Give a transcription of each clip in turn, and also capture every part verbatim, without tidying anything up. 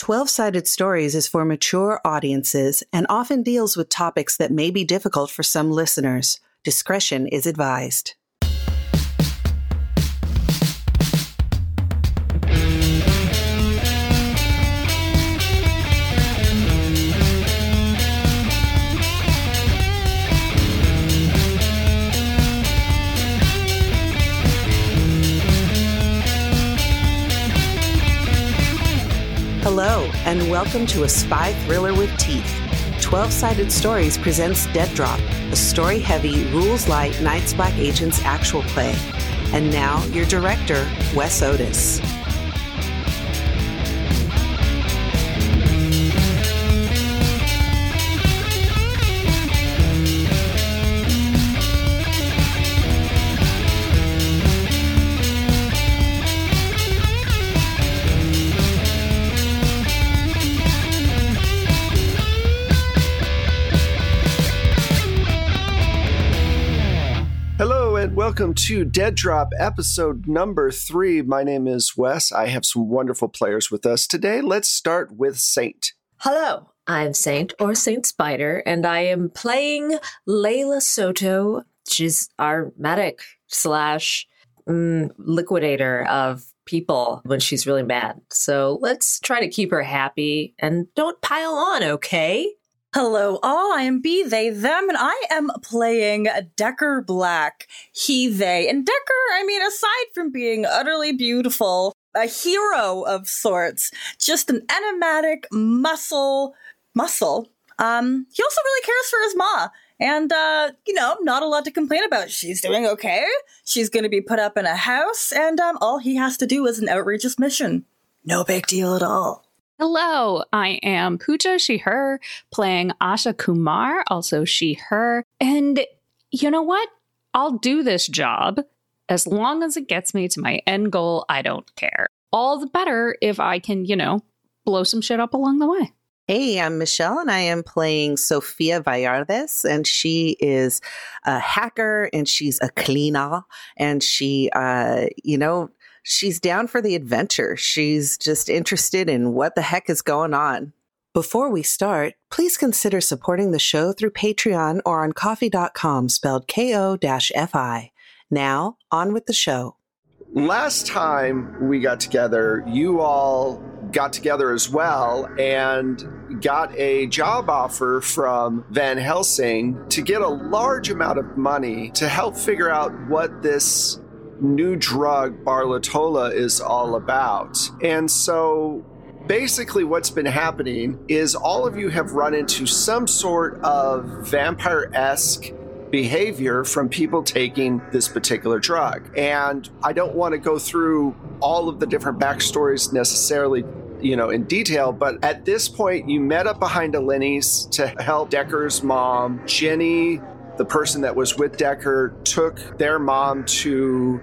twelve-Sided Stories is for mature audiences and often deals with topics that may be difficult for some listeners. Discretion is advised. Hello, and welcome to a spy thriller with teeth. twelve-Sided Stories presents Dead Drop, a story-heavy, rules-light Night's Black Agents actual play. And now, your director, Wes Otis. Welcome to Dead Drop, episode number three. My name is Wes. I have some wonderful players with us today. Let's start with Saint. Hello, I'm Saint, or Saint Spider, and I am playing Layla Soto. She's our medic slash mm, liquidator of people when she's really mad. So let's try to keep her happy and don't pile on, okay? Hello all, I am B, they, them, and I am playing Decker Black, he, they. And Decker, I mean, aside from being utterly beautiful, a hero of sorts, just an enigmatic muscle, muscle, um, he also really cares for his ma. And, uh, you know, not a lot to complain about. She's doing okay. She's going to be put up in a house, and um, all he has to do is an outrageous mission. No big deal at all. Hello, I am Pooja, she, her, playing Asha Kumar, also she, her. And you know what? I'll do this job as long as it gets me to my end goal. I don't care. All the better if I can, you know, blow some shit up along the way. Hey, I'm Michelle, and I am playing Sofia Vallardes, and she is a hacker, and she's a cleaner, and she, uh, you know, she's down for the adventure. She's just interested in what the heck is going on. Before we start, please consider supporting the show through Patreon or on coffee dot com, spelled K O F I. Now, on with the show. Last time we got together, you all got together as well and got a job offer from Van Helsing to get a large amount of money to help figure out what this new drug Barlatola is all about. And so basically what's been happening is all of you have run into some sort of vampire-esque behavior from people taking this particular drug. And I don't want to go through all of the different backstories necessarily, you know, in detail, but at this point you met up behind a Lenny's to help Decker's mom. Jenny, the person that was with Decker, took their mom to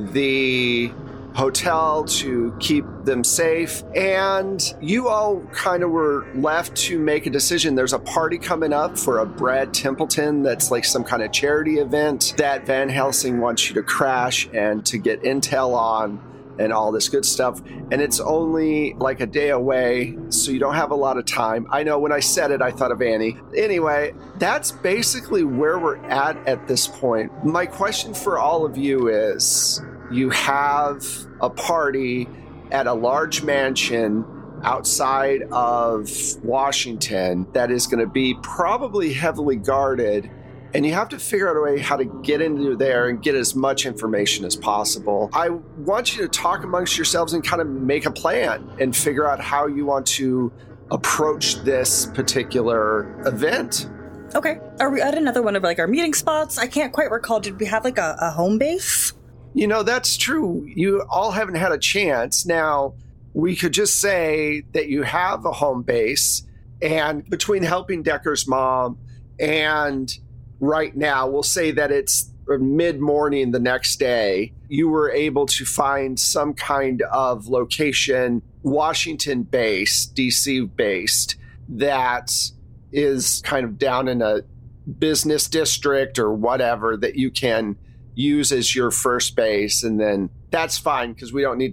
the hotel to keep them safe. And you all kind of were left to make a decision. There's a party coming up for a Brad Templeton that's like some kind of charity event that Van Helsing wants you to crash and to get intel on and all this good stuff. And it's only like a day away, so you don't have a lot of time. I know when I said it, I thought of Annie. Anyway, that's basically where we're at at this point. My question for all of you is, you have a party at a large mansion outside of Washington that is going to be probably heavily guarded. And you have to figure out a way how to get into there and get as much information as possible. I want you to talk amongst yourselves and kind of make a plan and figure out how you want to approach this particular event. Okay. Are we at another one of like our meeting spots? I can't quite recall. Did we have like a, a home base? You know, that's true. You all haven't had a chance. Now, we could just say that you have a home base, and between helping Decker's mom and right now, we'll say that it's mid-morning the next day, you were able to find some kind of location, Washington-based, D C-based, that is kind of down in a business district or whatever that you can use as your first base. And then that's fine because we don't need to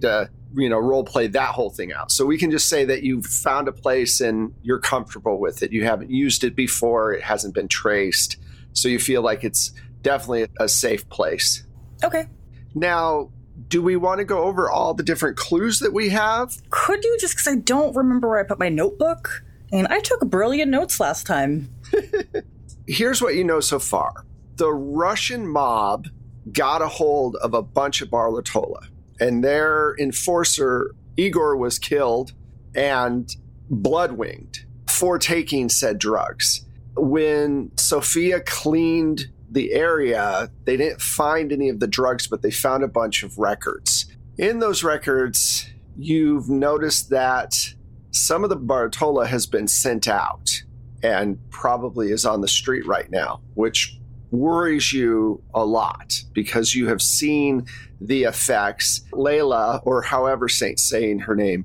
you know, role play that whole thing out. So we can just say that you've found a place and you're comfortable with it. You haven't used it before. It hasn't been traced. So you feel like it's definitely a safe place. Okay. Now, do we want to go over all the different clues that we have? Could you, just because I don't remember where I put my notebook? And I took brilliant notes last time. Here's what you know so far. The Russian mob got a hold of a bunch of Barlatola, and their enforcer, Igor, was killed and blood-winged for taking said drugs. When Sophia cleaned the area, they didn't find any of the drugs, but they found a bunch of records. In those records, you've noticed that some of the Bartola has been sent out and probably is on the street right now, which worries you a lot because you have seen the effects. Layla, or however Saint's saying her name.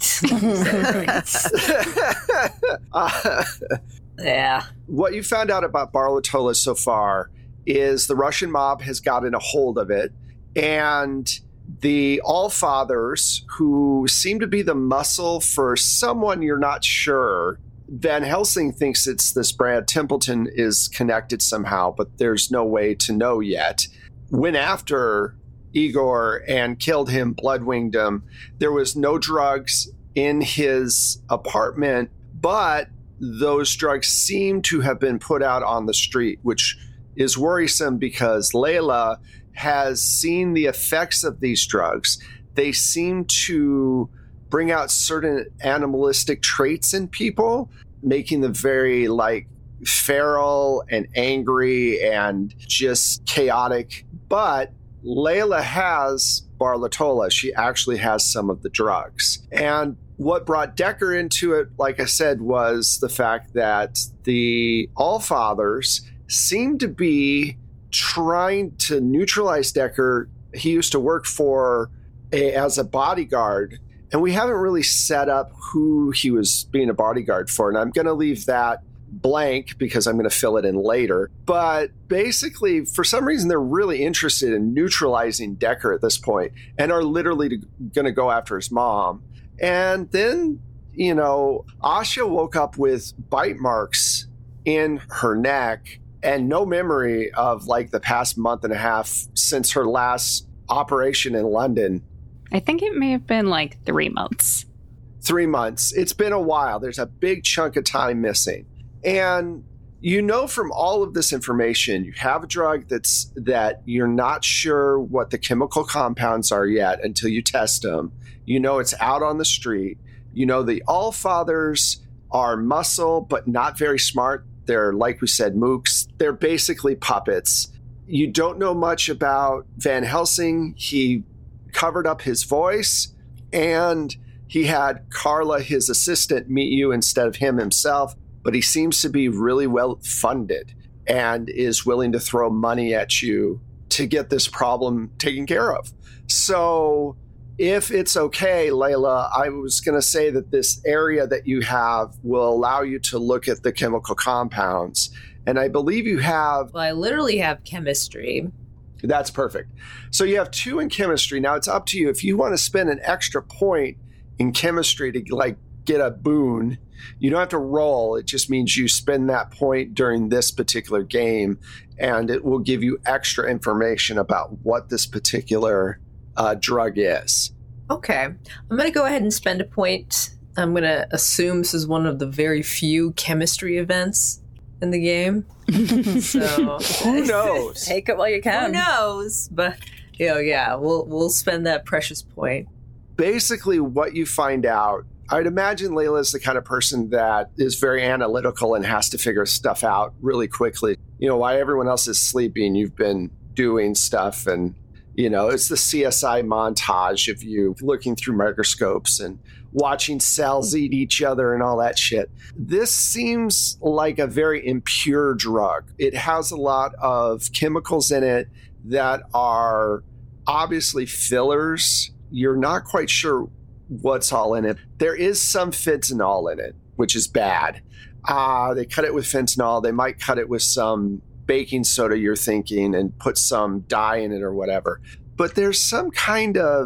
uh, yeah. What you found out about Barlatola so far is the Russian mob has gotten a hold of it, and the Allfathers, who seem to be the muscle for someone you're not sure. Van Helsing thinks it's this Brad Templeton is connected somehow, but there's no way to know yet. Went after Igor and killed him, blood-winged him. There was no drugs in his apartment, but those drugs seem to have been put out on the street, which is worrisome because Layla has seen the effects of these drugs. They seem to bring out certain animalistic traits in people, making them very like feral and angry and just chaotic. But Layla has Barlatola. She actually has some of the drugs. And what brought Decker into it, like I said, was the fact that the Allfathers seem to be trying to neutralize Decker. He used to work for a, as a bodyguard, and we haven't really set up who he was being a bodyguard for. And I'm going to leave that blank because I'm going to fill it in later. But basically, for some reason, they're really interested in neutralizing Decker at this point and are literally going to go after his mom. And then, you know, Asha woke up with bite marks in her neck and no memory of like the past month and a half since her last operation in London. I think it may have been like three months. Three months. It's been a while. There's a big chunk of time missing. And you know from all of this information, you have a drug that's that you're not sure what the chemical compounds are yet until you test them. You know it's out on the street. You know the Allfathers are muscle, but not very smart. They're, like we said, mooks. They're basically puppets. You don't know much about Van Helsing. He covered up his voice, and he had Carla, his assistant, meet you instead of him himself. But he seems to be really well funded and is willing to throw money at you to get this problem taken care of. So if it's okay, Layla, I was going to say that this area that you have will allow you to look at the chemical compounds. And I believe you have... Well, I literally have chemistry. That's perfect. So you have two in chemistry. Now it's up to you. If you want to spend an extra point in chemistry to like get a boon, you don't have to roll. It just means you spend that point during this particular game, and it will give you extra information about what this particular uh, drug is. Okay. I'm going to go ahead and spend a point. I'm going to assume this is one of the very few chemistry events in the game. So who knows? Take it while you can. Who knows? But, you know, yeah, we'll we'll spend that precious point. Basically, what you find out, I'd imagine Layla is the kind of person that is very analytical and has to figure stuff out really quickly. You know, while everyone else is sleeping, you've been doing stuff, and, you know, it's the C S I montage of you looking through microscopes and watching cells eat each other and all that shit. This seems like a very impure drug. It has a lot of chemicals in it that are obviously fillers. You're not quite sure what's all in it. There is some fentanyl in it, which is bad. Uh, they cut it with fentanyl. They might cut it with some baking soda, you're thinking, and put some dye in it or whatever. But there's some kind of,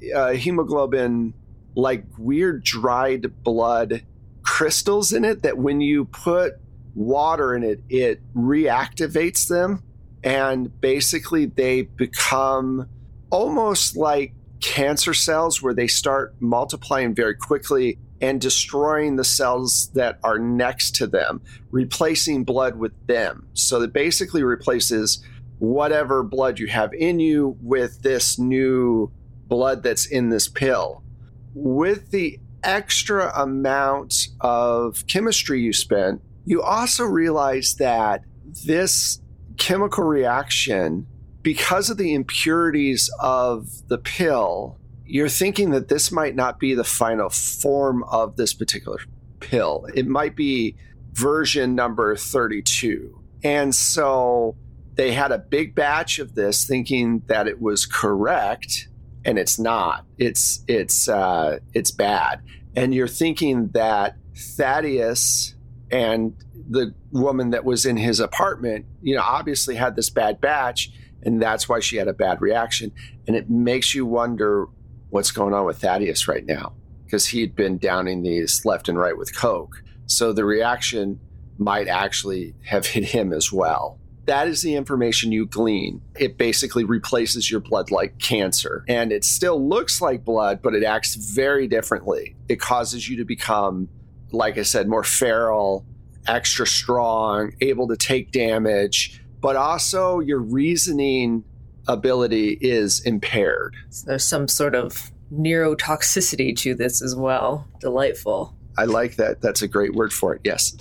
uh, hemoglobin, like weird dried blood crystals in it that when you put water in it, it reactivates them. And basically they become almost like cancer cells where they start multiplying very quickly and destroying the cells that are next to them, replacing blood with them. So it basically replaces whatever blood you have in you with this new blood that's in this pill. With the extra amount of chemistry you spent, you also realize that this chemical reaction, because of the impurities of the pill, you're thinking that this might not be the final form of this particular pill. It might be version number thirty-two. And so they had a big batch of this thinking that it was correct, and it's not. It's it's uh, it's bad. And you're thinking that Thaddeus and the woman that was in his apartment, you know, obviously had this bad batch, and that's why she had a bad reaction. And it makes you wonder what's going on with Thaddeus right now, because he'd been downing these left and right with Coke. So the reaction might actually have hit him as well. That is the information you glean. It basically replaces your blood like cancer. And it still looks like blood, but it acts very differently. It causes you to become, like I said, more feral, extra strong, able to take damage, but also your reasoning ability is impaired. So there's some sort of neurotoxicity to this as well. Delightful. I like that. That's a great word for it. Yes.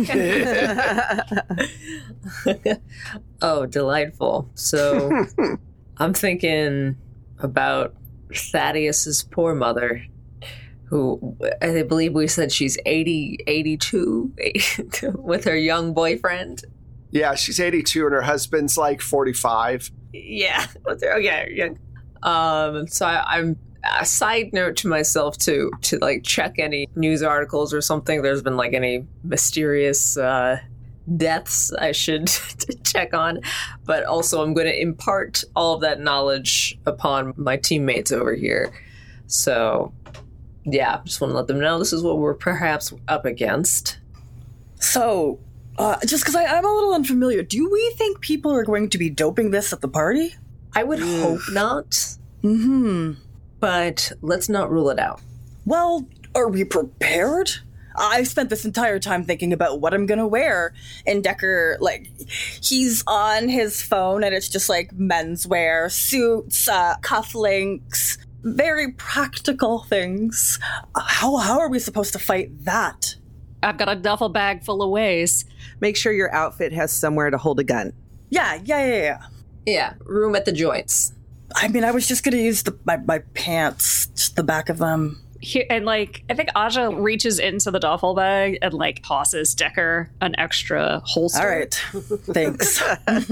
Oh, delightful. So I'm thinking about Thaddeus's poor mother, who I believe we said she's eighty, eighty-two with her young boyfriend. Yeah, she's eighty-two and her husband's like forty-five. Yeah. Okay. Yeah. Um, so I, I'm a side note to myself to to like check any news articles or something. There's been like any mysterious uh, deaths I should check on, but also I'm going to impart all of that knowledge upon my teammates over here. So yeah, just want to let them know this is what we're perhaps up against. So, uh, just because I'm a little unfamiliar, do we think people are going to be doping this at the party? I would mm. hope not. Mm-hmm. But let's not rule it out. Well, are we prepared? I've spent this entire time thinking about what I'm gonna wear. And Decker, like, he's on his phone and it's just like menswear, suits, uh, cufflinks, very practical things. How, how are we supposed to fight that? I've got a duffel bag full of ways. Make sure your outfit has somewhere to hold a gun. Yeah, yeah, yeah, yeah. Yeah, room at the joints. I mean, I was just going to use the my, my pants, just the back of them. Here, and like, I think Aja reaches into the duffel bag and like tosses Decker an extra holster. All right, thanks.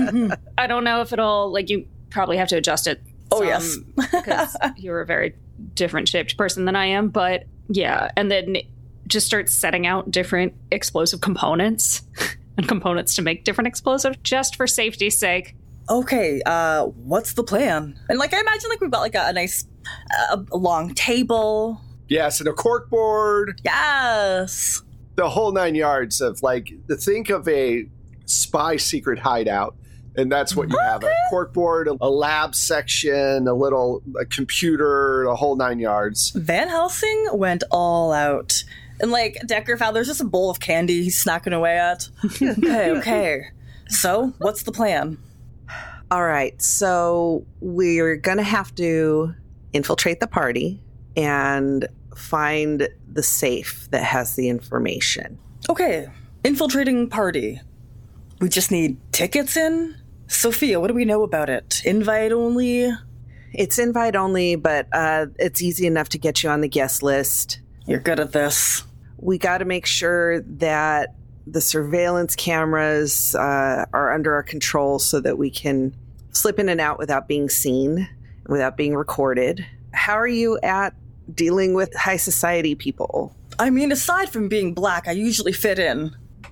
I don't know if it'll, like, you probably have to adjust it. Oh, yes. Because you're a very different shaped person than I am. But yeah, and then just start setting out different explosive components and components to make different explosive just for safety's sake. Okay, uh, what's the plan? And, like, I imagine, like, we've got, like, a, a nice, uh, a long table. Yes, and a cork board. Yes. The whole nine yards of, like, think of a spy secret hideout, and that's what you have. A cork board, a lab section, a little a computer, the whole nine yards. Van Helsing went all out. And, like, Decker found there's just a bowl of candy he's snacking away at. Okay, okay. So, what's the plan? All right, so we're going to have to infiltrate the party and find the safe that has the information. Okay, infiltrating party. We just need tickets in? Sophia, what do we know about it? Invite only? It's invite only, but uh, it's easy enough to get you on the guest list. You're good at this. We got to make sure that the surveillance cameras uh, are under our control so that we can slip in and out without being seen, without being recorded. How are you at dealing with high society people? I mean, aside from being black, I usually fit in.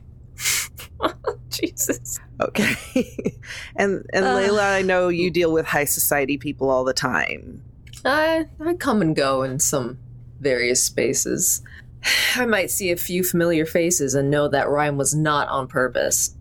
Jesus. Okay. and and uh, Layla, I know you deal with high society people all the time. I, I come and go in some various spaces. I might see a few familiar faces and know that rhyme was not on purpose.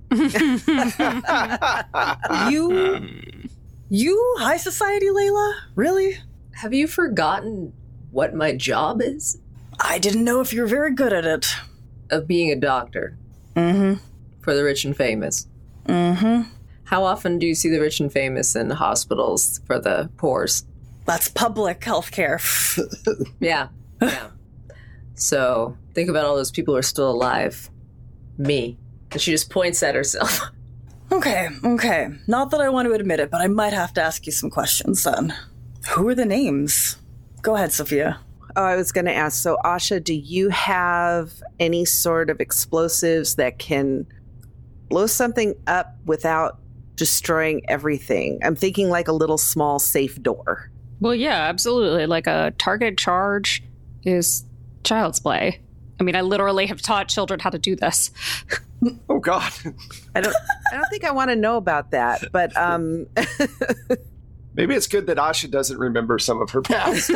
You, you, high society, Layla? Really? Have you forgotten what my job is? I didn't know if you were very good at it. Of being a doctor. Mm-hmm. For the rich and famous. Mm-hmm. How often do you see the rich and famous in hospitals for the poors? That's public healthcare. Yeah, yeah. So think about all those people who are still alive. Me. And she just points at herself. Okay, okay. Not that I want to admit it, but I might have to ask you some questions then. Who are the names? Go ahead, Sophia. Oh, I was going to ask. So, Asha, do you have any sort of explosives that can blow something up without destroying everything? I'm thinking like a little small safe door. Well, yeah, absolutely. Like a targeted charge is child's play. I mean, I literally have taught children how to do this. Oh, God. I don't. I don't think I want to know about that. But um, maybe it's good that Asha doesn't remember some of her past.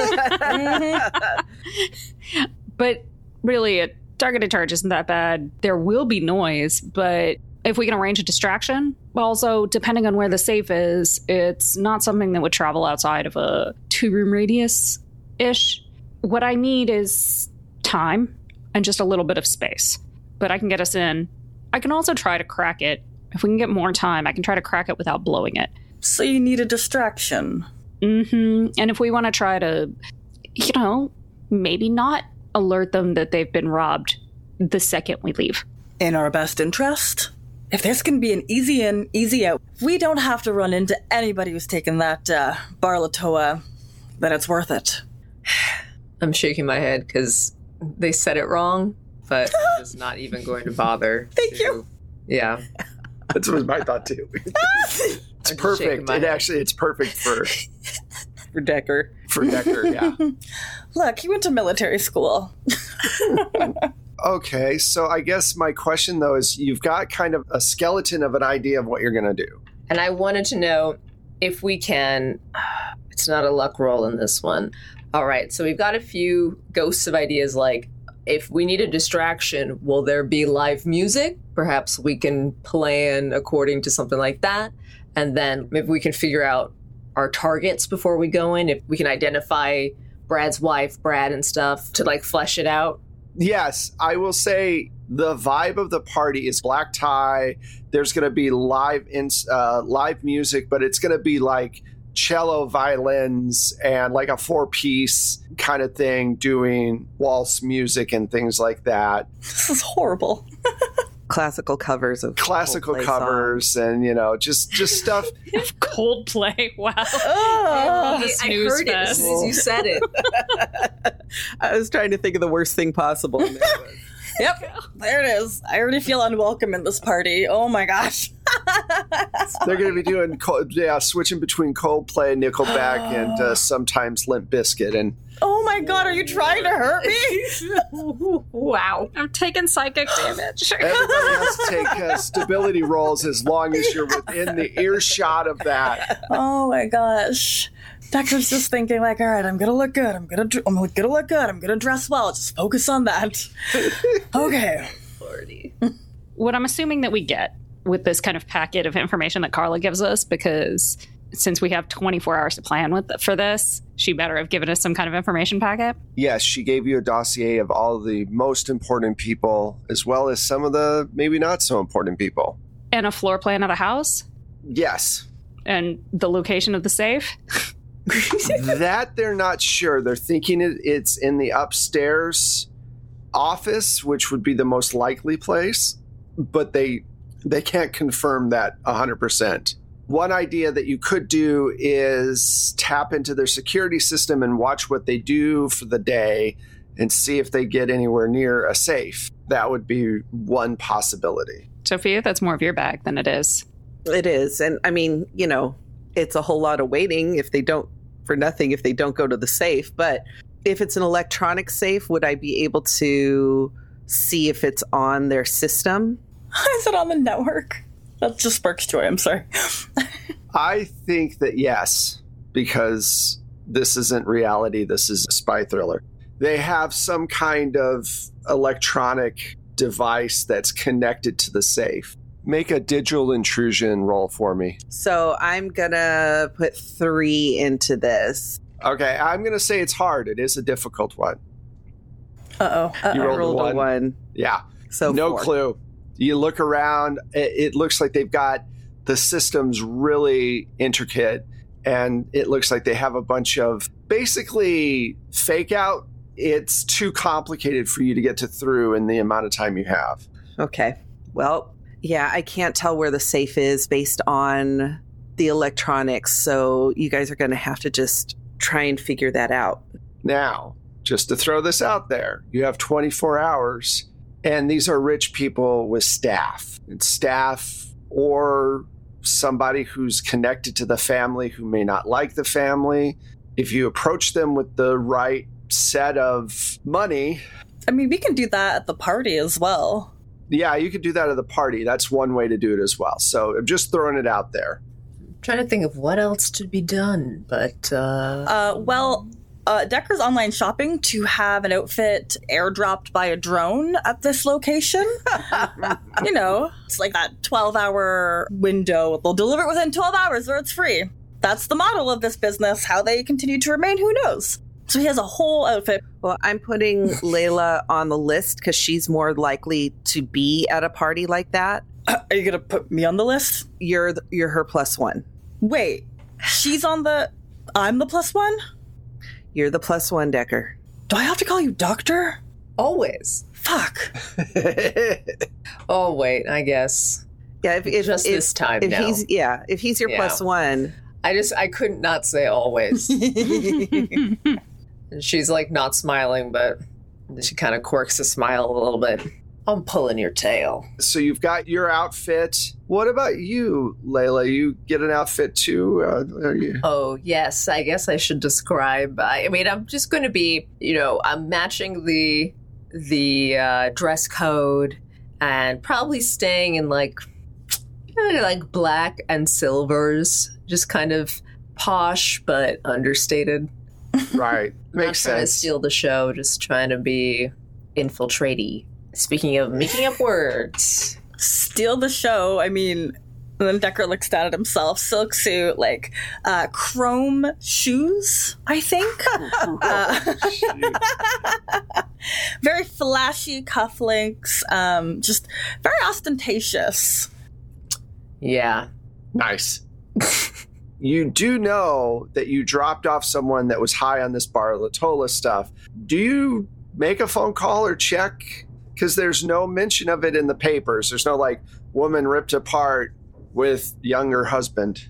But really, a targeted charge isn't that bad. There will be noise, but if we can arrange a distraction, also, depending on where the safe is, it's not something that would travel outside of a two-room radius-ish. What I need is time and just a little bit of space. But I can get us in. I can also try to crack it. If we can get more time, I can try to crack it without blowing it. So you need a distraction. Mm-hmm. And if we want to try to, you know, maybe not alert them that they've been robbed the second we leave. In our best interest? If this can be an easy in, easy out, we don't have to run into anybody who's taken that uh, Barlatoa, then it's worth it. I'm shaking my head because they said it wrong, but I'm just not even going to bother. Thank to, you. Yeah. That's what my thought, too. It's perfect. It actually, it's perfect for... For Decker. For Decker, yeah. Look, he went to military school. Okay, so I guess my question, though, is you've got kind of a skeleton of an idea of what you're going to do. And I wanted to know if we can... It's not a luck roll in this one. All right, so we've got a few ghosts of ideas like, if we need a distraction, will there be live music? Perhaps we can plan according to something like that. And then maybe we can figure out our targets before we go in. If we can identify Brad's wife, Brad, and stuff to like flesh it out. Yes, I will say the vibe of the party is black tie. There's going to be live in, uh, live music, but it's going to be like cello, violins, and like a four-piece kind of thing doing waltz music and things like that. This is horrible. Classical covers of classical Coldplay covers songs. And, you know, just just stuff. Coldplay, wow. Oh, this I news heard it as fest. soon as you said it. I was trying to think of the worst thing possible. And there it was. Yep, there it is. I already feel unwelcome in this party. Oh my gosh. They're going to be doing, yeah, switching between Coldplay, Nickelback, and uh, sometimes Limp Bizkit. And Oh my god, are you trying to hurt me? Wow. I'm taking psychic damage. everybody has to take uh, stability rolls as long as you're within the earshot of that. Oh my gosh. Decker's just thinking like, all right, I'm gonna look good. I'm gonna, dr- I'm gonna look good. I'm gonna dress well. Just focus on that. Okay. Lordy. What I'm assuming that we get with this kind of packet of information that Carla gives us, because since we have twenty-four hours to plan with for this, she better have given us some kind of information packet. Yes, she gave you a dossier of all the most important people, as well as some of the maybe not so important people. And a floor plan of the house Yes. and the location of the safe. That they're not sure. They're thinking it, it's in the upstairs office, which would be the most likely place, but they they can't confirm that one hundred percent. One idea that you could do is tap into their security system and watch what they do for the day and see if they get anywhere near a safe. That would be one possibility. Sophia, that's more of your bag than it is. It is. And I mean, you know, it's a whole lot of waiting if they don't, for nothing, if they don't go to the safe. But if it's an electronic safe, would I be able to see if it's on their system? Is it on the network? That just sparks joy. I'm sorry. I think that yes, because this isn't reality. This is a spy thriller. They have some kind of electronic device that's connected to the safe. Make a digital intrusion roll for me. So I'm going to put three into this. Okay, I'm going to say it's hard. It is a difficult one. Uh-oh. Uh-oh. You I rolled, rolled a one. a one. Yeah. So no four. clue. You look around, it, it looks like they've got the systems really intricate, and it looks like they have a bunch of basically fake out. It's too complicated for you to get to through in the amount of time you have. Okay. Well, yeah, I can't tell where the safe is based on the electronics, so you guys are going to have to just try and figure that out. Now, just to throw this out there, you have twenty-four hours, and these are rich people with staff. And staff or somebody who's connected to the family who may not like the family. If you approach them with the right set of money... I mean, we can do that at the party as well. Yeah, you could do that at the party. That's one way to do it as well. So I'm just throwing it out there. Trying to think of what else to be done, but uh, Uh, well, uh, Decker's online shopping to have an outfit airdropped by a drone at this location. You know, it's like that twelve-hour window. They'll deliver it within twelve hours or it's free. That's the model of this business. How they continue to remain, who knows? So he has a whole outfit. Well, I'm putting Layla on the list because she's more likely to be at a party like that. Uh, are you going to put me on the list? You're th- you're her plus one. Wait, she's on the... I'm the plus one? You're the plus one, Decker. Do I have to call you doctor? always. Fuck. Oh, wait, I guess. Yeah, if, if Just if, this time if now. he's yeah, if he's your Yeah. plus one, I just, I couldn't not say always. And she's like not smiling, but she kind of quirks a smile a little bit. I'm pulling your tail. So you've got your outfit. What about you, Layla? You get an outfit too? Uh, are you... Oh, yes. I guess I should describe. I, I mean, I'm just going to be, you know, I'm matching the the uh, dress code and probably staying in like, you know, like black and silvers, just kind of posh but understated. Right. Not Makes trying to sense. steal the show, just trying to be infiltratey. Speaking of making up words. Steal the show. I mean, and then Decker looks down at himself. Silk suit, like uh, chrome shoes, I think. uh, very flashy cufflinks. Um, just very ostentatious. Yeah. Nice. You do know that you dropped off someone that was high on this Bar Latola stuff. Do you make a phone call or check? Because there's no mention of it in the papers. There's no, like, woman ripped apart with younger husband.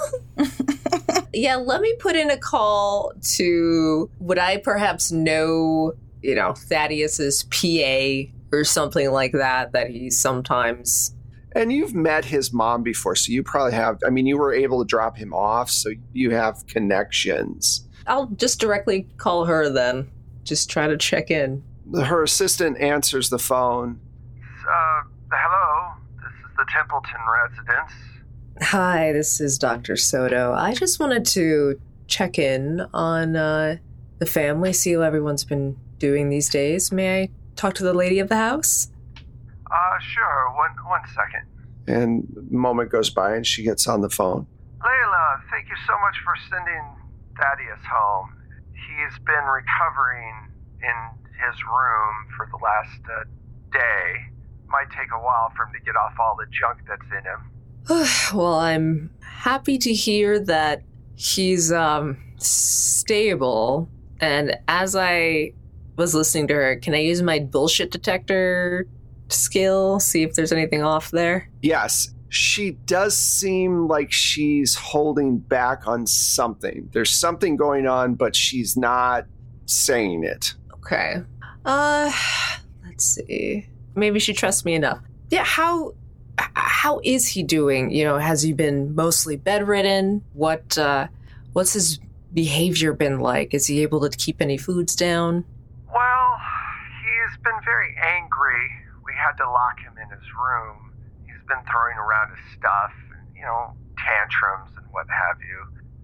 Yeah, let me put in a call to, would I perhaps know, you know, Thaddeus's P A or something like that, that he sometimes... And you've met his mom before, so you probably have... I mean, you were able to drop him off, so you have connections. I'll just directly call her then. Just try to check in. Her assistant answers the phone. Uh, hello. This is the Templeton residence. Hi, this is Doctor Soto. I just wanted to check in on uh, the family, see how everyone's been doing these days. May I talk to the lady of the house? Uh, sure. One, one second. And a moment goes by and she gets on the phone. Layla, thank you so much for sending Thaddeus home. He's been recovering in his room for the last uh, day. Might take a while for him to get off all the junk that's in him. Well, I'm happy to hear that he's um, stable. And as I was listening to her, can I use my bullshit detector skill, see if there's anything off there? Yes, she does seem like she's holding back on something. There's something going on, but she's not saying it. Okay. Uh, let's see. Maybe she trusts me enough. Yeah, how how is he doing? You know, has he been mostly bedridden? What uh, what's his behavior been like? Is he able to keep any foods down? Well, he's been very angry. We had to lock him in his room. He's been throwing around his stuff, you know, tantrums and what have you.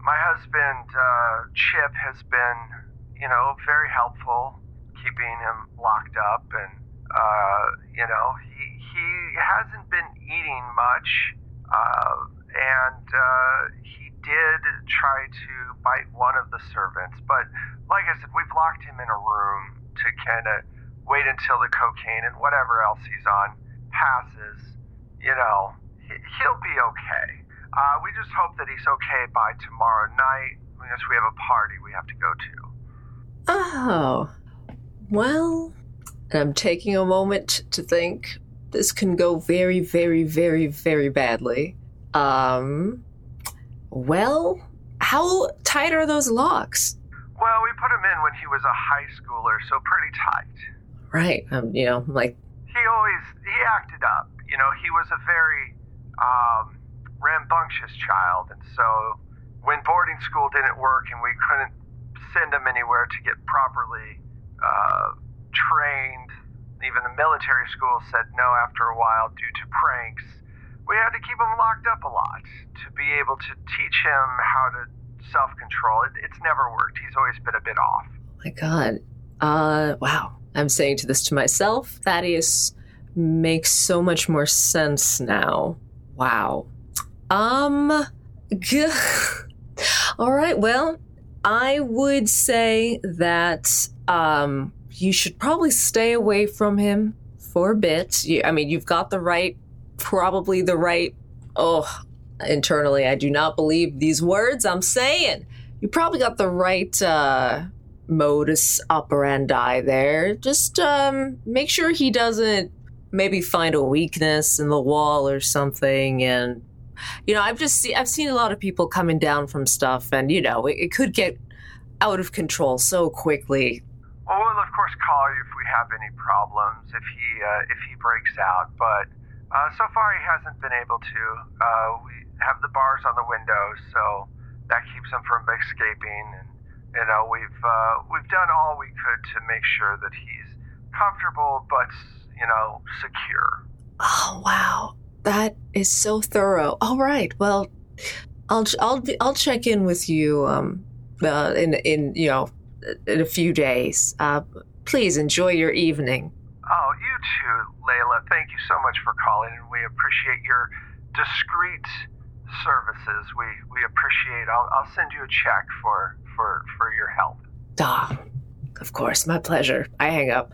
my husband, uh, Chip, has been, you know, very helpful keeping him locked up. And, uh, you know, he, he hasn't been eating much. Uh, and uh, he did try to bite one of the servants. But like I said, we've locked him in a room to kind of wait until the cocaine and whatever else he's on passes. You know, he, he'll be okay. Uh, we just hope that he's okay by tomorrow night, because we have a party we have to go to. Oh, well, I'm taking a moment to think this can go very, very, very, very badly. Um, well, how tight are those locks? Well, we put him in when he was a high schooler, so pretty tight. Right, um, you know, like... He always, he acted up. You know, he was a very um, rambunctious child, and so when boarding school didn't work and we couldn't send him anywhere to get properly uh, trained, even the military school said no after a while due to pranks, we had to keep him locked up a lot to be able to teach him how to self-control. It, it's never worked. He's always been a bit off. Oh my God. Uh, wow. I'm saying to this to myself, Thaddeus makes so much more sense now. Wow. Um, g- all right, well, I would say that um, you should probably stay away from him for a bit. You, I mean, you've got the right, probably the right, oh, internally, I do not believe these words I'm saying. You probably got the right uh, modus operandi there. Just um, make sure he doesn't maybe find a weakness in the wall or something. And, you know, I've just seen, I've seen a lot of people coming down from stuff, and, you know, it, it could get out of control so quickly. Well, we'll of course call you if we have any problems, if he uh, if he breaks out. But uh, so far he hasn't been able to. Uh, we have the bars on the windows, so that keeps him from escaping. And you know, we've uh, we've done all we could to make sure that he's comfortable, but you know, secure. Oh wow, that is so thorough. All right, well, I'll I'll I'll check in with you um uh, in in you know in a few days. Uh, please enjoy your evening. Oh, you too, Layla. Thank you so much for calling, and we appreciate your discreet services. We we appreciate. I'll I'll send you a check for for for your help. Ah, of course, my pleasure. I hang up.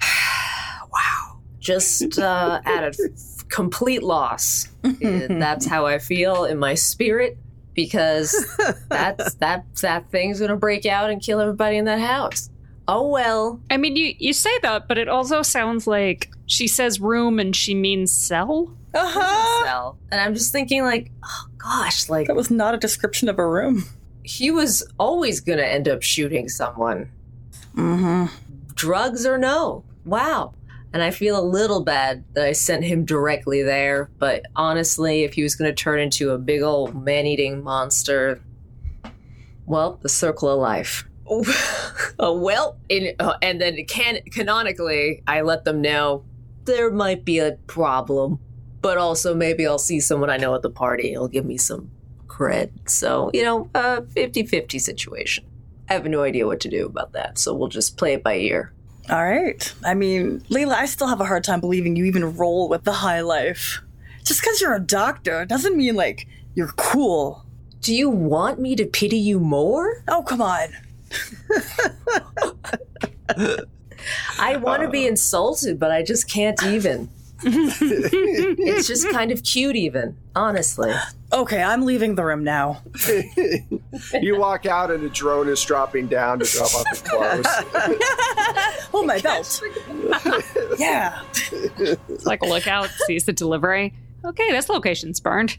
Wow, just uh, at a f- complete loss. And that's how I feel in my spirit, because that's that that thing's gonna break out and kill everybody in that house. Oh well. I mean, you, you say that, but it also sounds like she says room and she means cell. Uh-huh. Cell. And I'm just thinking, like, oh gosh, like That was not a description of a room. he was always gonna end up shooting someone. Mm-hmm. Drugs or no. Wow. And I feel a little bad that I sent him directly there, but honestly, if he was going to turn into a big old man-eating monster, well, the circle of life. Oh, well, in, uh, and then can, canonically, I let them know there might be a problem, but also maybe I'll see someone I know at the party. He'll give me some cred. So, you know, a fifty-fifty situation. I have no idea what to do about that, so we'll just play it by ear. All right. I mean, Layla, I still have a hard time believing you even roll with the high life. Just because you're a doctor doesn't mean, like, you're cool. Do you want me to pity you more? Oh, come on. I want to be insulted, but I just can't even. It's just kind of cute even, honestly. Okay, I'm leaving the room now. You walk out and a drone is dropping down to drop off his clothes. Oh, my belt. Yeah. It's like a lookout, sees the delivery. Okay, this location's burned.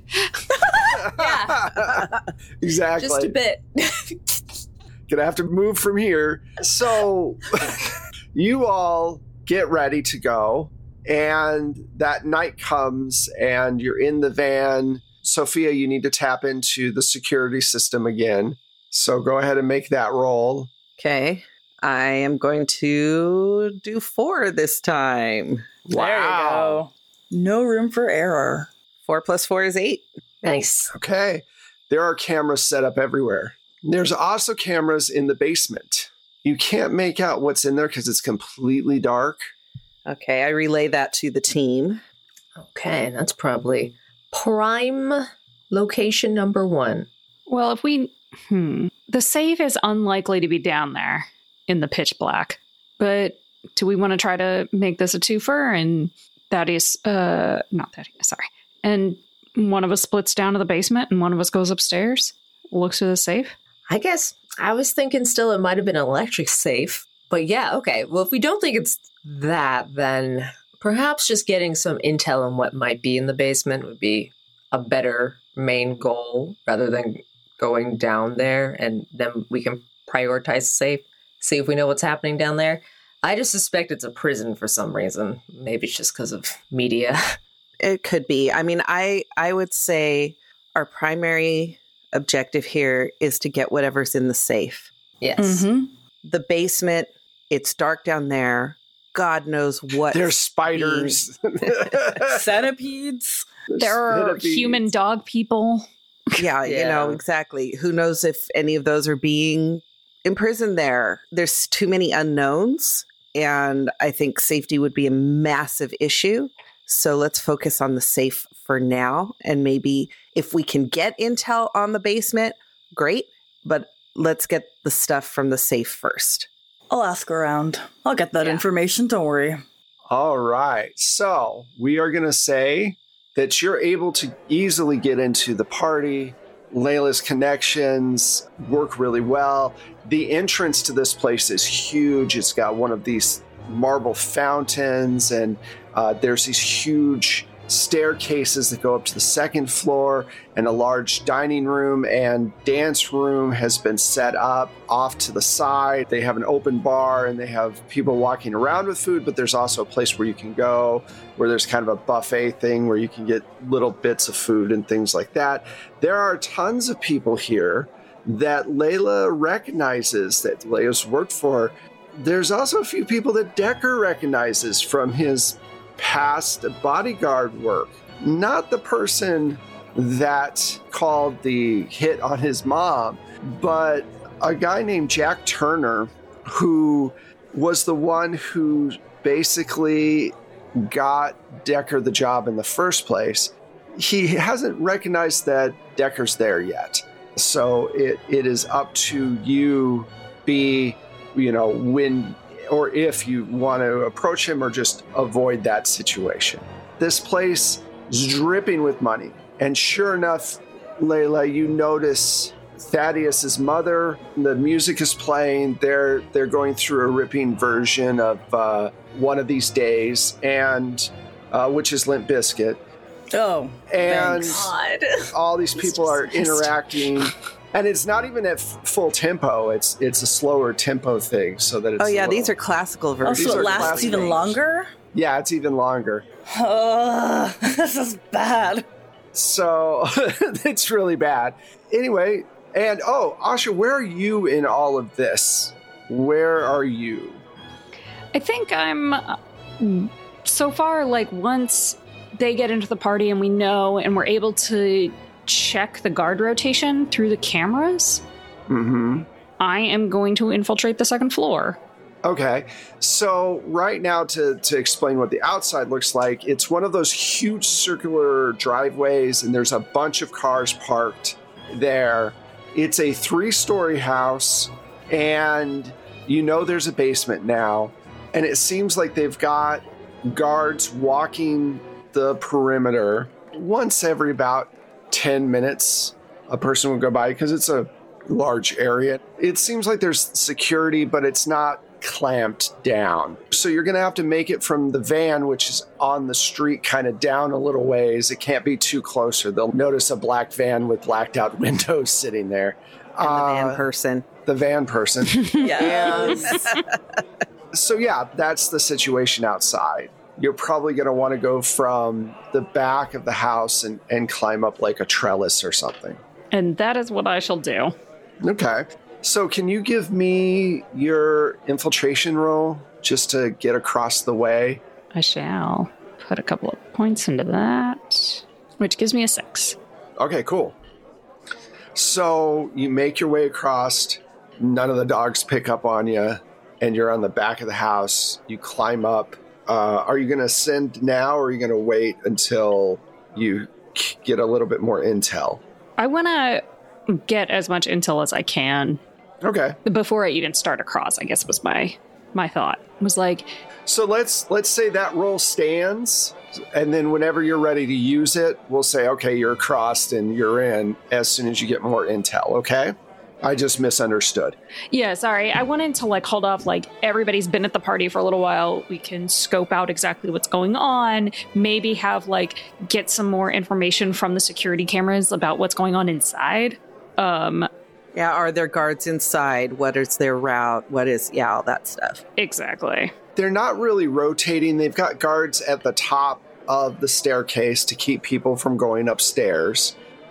Yeah, Exactly. just a bit. Gonna have to move from here. So you all get ready to go, and that night comes and you're in the van. Sophia, you need to tap into the security system again. So go ahead and make that roll. Okay. I am going to do four this time. There you go. No room for error. Four plus four is eight. Nice. Okay. there are cameras set up everywhere. There's also cameras in the basement. You can't make out what's in there because it's completely dark. Okay, I relay that to the team. Okay, that's probably prime location number one. Well, if we... Hmm. The safe is unlikely to be down there in the pitch black. But do we want to try to make this a twofer? And Thaddeus... Uh, not Thaddeus, sorry. And one of us splits down to the basement and one of us goes upstairs, looks through the safe? I guess I was thinking still it might have been an electric safe. But yeah, okay. Well, if we don't think it's that, then perhaps just getting some intel on what might be in the basement would be a better main goal rather than going down there, and then we can prioritize the safe, see if we know what's happening down there. I just suspect it's a prison for some reason. Maybe it's just because of media. It could be. I mean, I I would say our primary objective here is to get whatever's in the safe. Yes. Mm-hmm. The basement, it's dark down there. God knows what. There's spiders. Centipedes. There are Centipedes. human dog people. Yeah, Yeah. you know, exactly. Who knows if any of those are being imprisoned there? There's too many unknowns, and I think safety would be a massive issue. So let's focus on the safe for now. And maybe if we can get intel on the basement, great. But let's get the stuff from the safe first. I'll ask around. I'll get that Yeah. information. Don't worry. All right. So we are going to say that you're able to easily get into the party. Layla's connections work really well. The entrance to this place is huge. It's got one of these marble fountains, and uh, there's these huge staircases that go up to the second floor, and a large dining room and dance room has been set up off to the side. They have an open bar and they have people walking around with food, but there's also a place where you can go where there's kind of a buffet thing where you can get little bits of food and things like that. There are tons of people here that Layla recognizes, that Layla's worked for. There's also a few people that Decker recognizes from his past bodyguard work. Not the person that called the hit on his mom, but a guy named Jack Turner, who was the one who basically got Decker the job in the first place. He hasn't recognized that Decker's there yet. So it, it is up to you, B, you know, when or if you want to approach him or just avoid that situation. This place is dripping with money. And sure enough, Layla, you notice Thaddeus's mother. The music is playing. They're they're going through a ripping version of uh, One of These Days, and uh, which is Limp Bizkit. Oh, And thanks. all these people are interacting. And it's not even at f- full tempo. It's it's a slower tempo thing, so that it's. Oh, yeah, a these little- are classical Oh, versions. These so are it lasts classic even names. longer? Yeah, it's even longer. Ugh, this is bad. So it's really bad. Anyway, and oh, Asha, where are you in all of this? Where are you? I think I'm uh, so far, like, once they get into the party and we know and we're able to check the guard rotation through the cameras, Mm-hmm. I am going to infiltrate the second floor. Okay, so right now to, to explain what the outside looks like, it's one of those huge circular driveways and there's a bunch of cars parked there. It's a three-story house and you know there's a basement now, and it seems like they've got guards walking the perimeter once every about ten minutes. A person will go by because it's a large area. It seems like there's security, but it's not clamped down. So you're going to have to make it from the van, which is on the street, kind of down a little ways. It can't be too close or they'll notice a black van with blacked out windows sitting there. And the van Uh, person. the van person. Yes. So yeah, that's the situation outside. You're probably going to want to go from the back of the house and, and climb up like a trellis or something. And that is what I shall do. Okay. So can you give me your infiltration roll just to get across the way? I shall put a couple of points into that, which gives me a six. Okay, cool. So you make your way across. None of the dogs pick up on you, and you're on the back of the house. You climb up. Uh, are you going to ascend now, or are you going to wait until you get a little bit more intel? I want to get as much intel as I can. Okay. Before I even start across, I guess was my my thought. Was like, so let's let's say that roll stands, and then whenever you're ready to use it, we'll say, okay, you're across and you're in as soon as you get more intel. Okay. I just misunderstood. Yeah, sorry. I wanted to like hold off, like everybody's been at the party for a little while. We can scope out exactly what's going on. Maybe have like get some more information from the security cameras about what's going on inside. Um, yeah, are there guards inside? What is their route? What is, yeah, all that stuff. Exactly. They're not really rotating. They've got guards at the top of the staircase to keep people from going upstairs.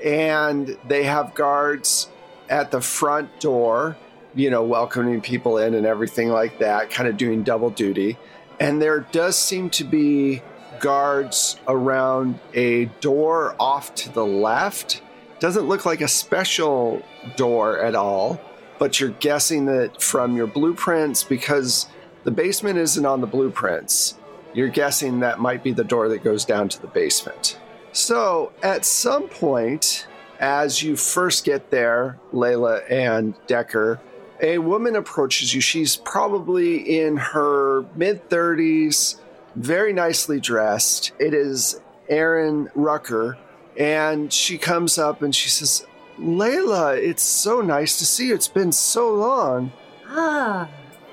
And they have guards at the front door, you know, welcoming people in and everything like that, kind of doing double duty. And there does seem to be guards around a door off to the left. Doesn't look like a special door at all, but you're guessing that from your blueprints, because the basement isn't on the blueprints, you're guessing that might be the door that goes down to the basement. So at some point, as you first get there, Layla and Decker, a woman approaches you. She's probably in her mid-thirties, very nicely dressed. It is Erin Rucker, and she comes up and she says, Layla, it's so nice to see you. It's been so long. Ah,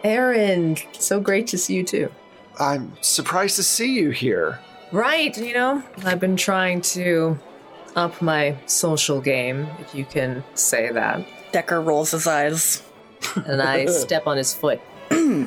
Erin, so great to see you too. I'm surprised to see you here. Right, you know, I've been trying to up my social game, if you can say that. Decker rolls his eyes. And I step on his foot. Those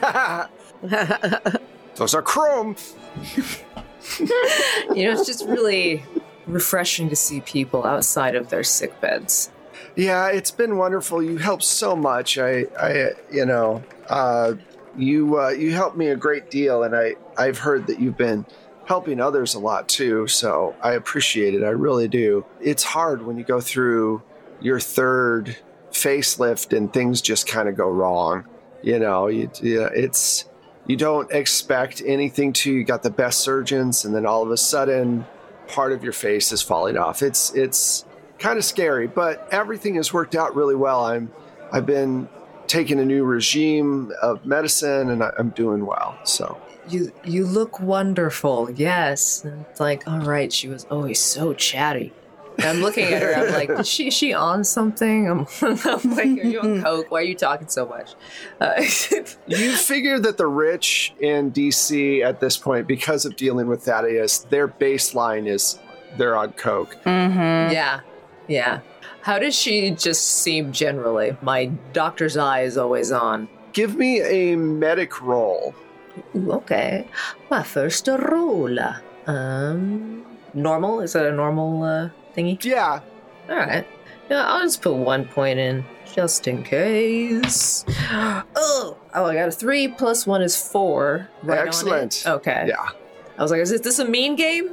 are chrome. You know, it's just really refreshing to see people outside of their sick beds. Yeah, it's been wonderful. You helped so much. I, I, you know, uh, you, uh, you helped me a great deal, and I, I've heard that you've been helping others a lot too, so I appreciate it. I really do. It's hard when you go through your third facelift and things just kind of go wrong. You know, you, you, it's you don't expect anything to. You got the best surgeons, and then all of a sudden, part of your face is falling off. It's it's kind of scary, but everything has worked out really well. I'm I've been taking a new regime of medicine, and I, I'm doing well. So. You you look wonderful, yes. And it's like, all right, she was always so chatty. And I'm looking at her, I'm like, is she, is she on something? I'm, I'm like, are you on coke? Why are you talking so much? Uh, you figure that the rich in D C at this point, because of dealing with Thaddeus, their baseline is they're on coke. Mm-hmm. Yeah, yeah. How does she just seem generally? My doctor's eye is always on. Give me a medic roll. Ooh, okay. My first roll. Um, normal? Is that a normal uh, thingy? Yeah. All right. Yeah, I'll just put one point in just in case. Oh, oh, I got a three plus one is four. Right. Excellent. On it? Okay. Yeah. I was like, is this a mean game?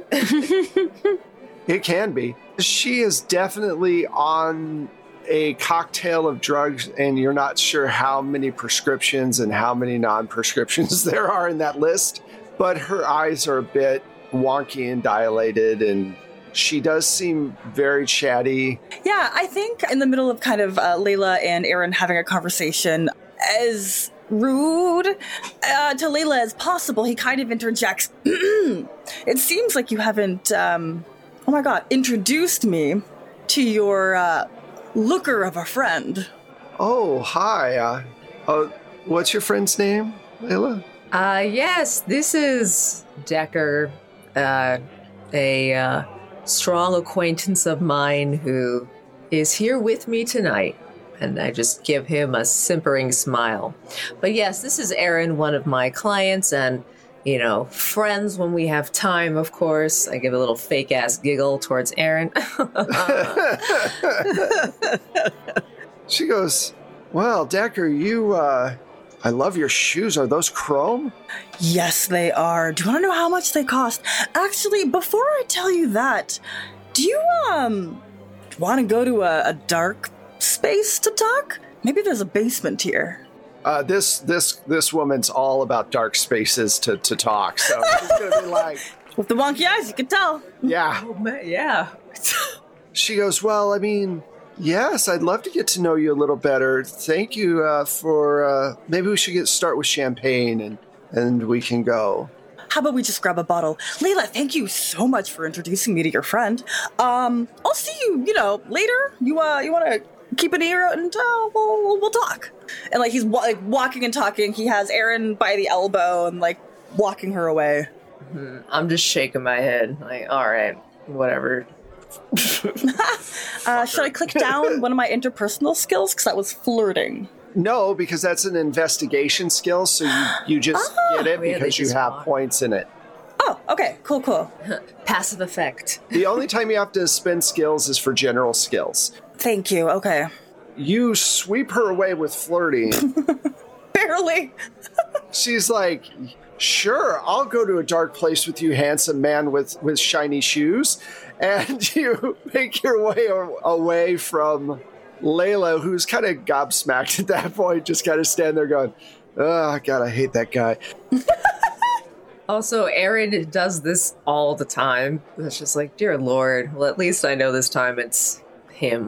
It can be. She is definitely on a cocktail of drugs, and you're not sure how many prescriptions and how many non-prescriptions there are in that list, but her eyes are a bit wonky and dilated, and she does seem very chatty. Yeah, I think in the middle of kind of uh, Layla and Erin having a conversation, as rude uh, to Layla as possible, he kind of interjects, it seems like you haven't, um, oh my god, introduced me to your, uh, looker of a friend. Oh, hi. Uh, uh, what's your friend's name, Layla? Uh, yes, this is Decker, uh, a uh, strong acquaintance of mine who is here with me tonight. And I just give him a simpering smile. But yes, this is Erin, one of my clients, and, you know, friends when we have time, of course. I give a little fake-ass giggle towards Erin. She goes, well, Decker, you, uh, I love your shoes. Are those chrome? Yes, they are. Do you want to know how much they cost? Actually, before I tell you that, do you, um, want to go to a, a dark space to talk? Maybe there's a basement here. Uh, this this this woman's all about dark spaces to, to talk, so she's gonna be like, with the wonky eyes, you can tell. yeah. Oh, man, yeah. She goes, well, I mean, yes, I'd love to get to know you a little better. Thank you uh, for, uh, maybe we should get start with champagne and, and we can go. How about we just grab a bottle? Layla, thank you so much for introducing me to your friend. Um, I'll see you, you know, later. You, uh, you want to keep an ear out and, uh, we'll, we'll, we'll talk. And, like, he's wa- like walking and talking. He has Erin by the elbow and, like, walking her away. Hmm, I'm just shaking my head. Like, all right, whatever. uh, should I click down one of my interpersonal skills? Because that was flirting. No, because that's an investigation skill, so you, you just Oh. get it Really, because you just have walk. points in it. Oh, okay, cool, cool. Passive effect. The only time you have to spend skills is for general skills. Thank you, okay. You sweep her away with flirting. Barely. She's like, sure, I'll go to a dark place with you, handsome man with, with shiny shoes. And you make your way a- away from Layla, who's kind of gobsmacked at that point, just kind of standing there going, oh, God, I hate that guy. Also, Erin does this all the time. It's just like, dear Lord, well, at least I know this time it's him.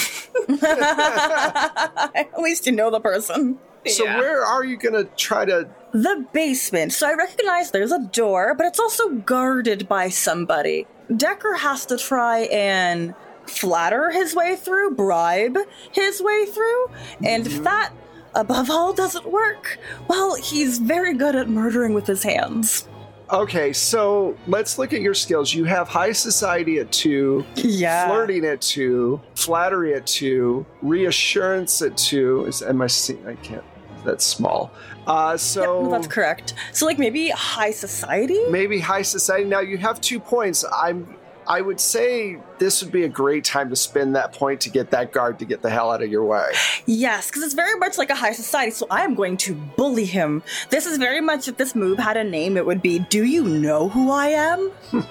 At least you know the person. So Yeah. where are you going to try to... The basement. So I recognize there's a door, but it's also guarded by somebody. Decker has to try and flatter his way through, bribe his way through, and if that, above all, doesn't work, well, he's very good at murdering with his hands. Okay, so let's look at your skills. You have high society at two, Yeah. flirting at two, flattery at two, reassurance at two. Is am I seeing? I can't. That's small. Uh, so Yep, no, that's correct. So, like, maybe high society? maybe high society. Now you have two points. I'm. I would say this would be a great time to spend that point to get that guard to get the hell out of your way. Yes, because it's very much like a high society, so I am going to bully him. This is very much, if this move had a name, it would be, do you know who I am?